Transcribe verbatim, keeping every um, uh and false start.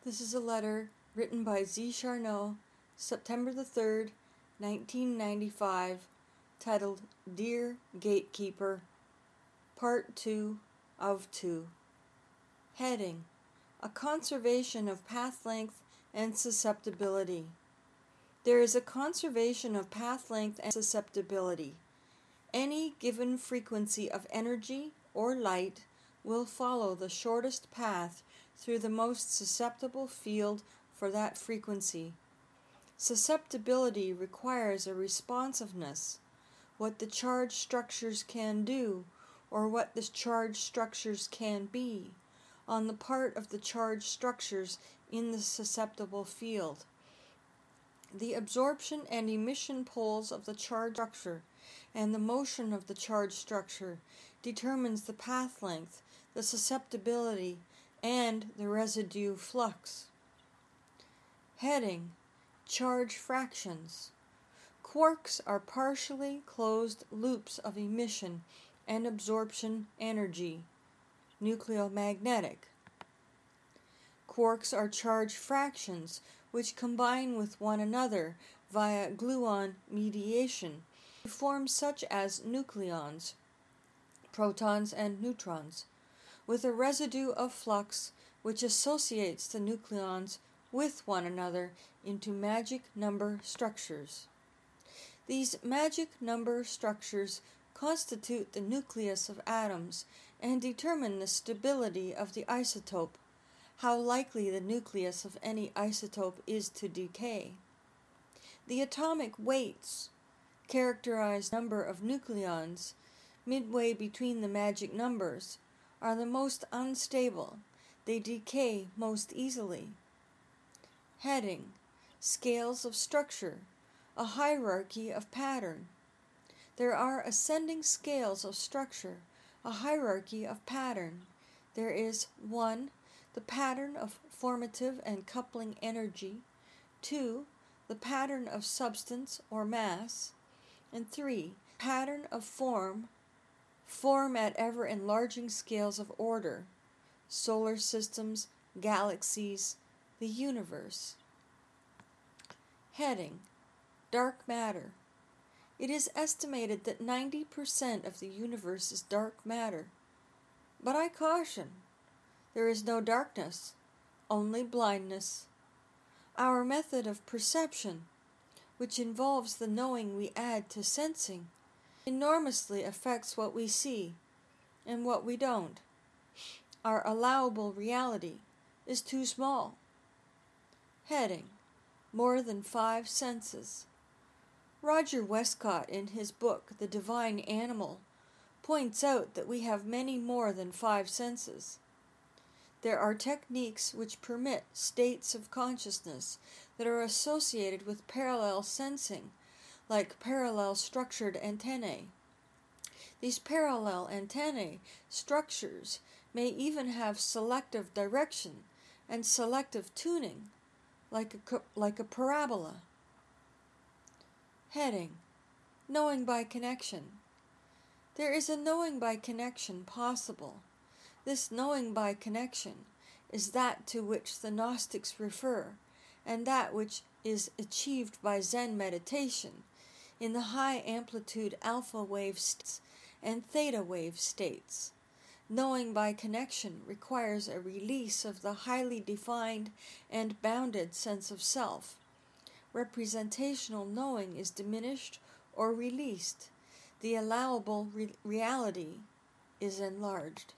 This is a letter written by Z. Charnow, September the third, nineteen ninety-five, titled Dear Gatekeeper, Part two of two. Heading: A Conservation of Path Length and Susceptibility. There is a conservation of path length and susceptibility. Any given frequency of energy or light will follow the shortest path through the most susceptible field for that frequency. Susceptibility requires a responsiveness, what the charge structures can do, or what the charge structures can be, on the part of the charge structures in the susceptible field. The absorption and emission poles of the charge structure and the motion of the charge structure determines the path length, the susceptibility, and the residue flux. Heading: Charge fractions. Quarks are partially closed loops of emission and absorption energy, nucleomagnetic. Quarks are charge fractions which combine with one another via gluon mediation to form such as nucleons, protons and neutrons, with a residue of flux which associates the nucleons with one another into magic number structures. These magic number structures constitute the nucleus of atoms and determine the stability of the isotope, how likely the nucleus of any isotope is to decay. The atomic weights characterize number of nucleons midway between the magic numbers are the most unstable. They decay most easily. Heading: Scales of structure, a hierarchy of pattern. There are ascending scales of structure, a hierarchy of pattern. There is one, the pattern of formative and coupling energy, two, the pattern of substance or mass, and three, pattern of form, form at ever-enlarging scales of order, solar systems, galaxies, the universe. Heading: Dark matter. It is estimated that ninety percent of the universe is dark matter. But I caution, there is no darkness, only blindness. Our method of perception, which involves the knowing we add to sensing, enormously affects what we see and what we don't. Our allowable reality is too small. Heading: More than five senses. Roger Westcott, in his book The Divine Animal, points out that we have many more than five senses. There are techniques which permit states of consciousness that are associated with parallel sensing, like parallel structured antennae. These parallel antennae structures may even have selective direction and selective tuning, like a, like a parabola. Heading: Knowing by connection. There is a knowing by connection possible. This knowing by connection is that to which the Gnostics refer, and that which is achieved by Zen meditation in the high amplitude alpha wave states and theta wave states. Knowing by connection requires a release of the highly defined and bounded sense of self. Representational knowing is diminished or released. The allowable re- reality is enlarged.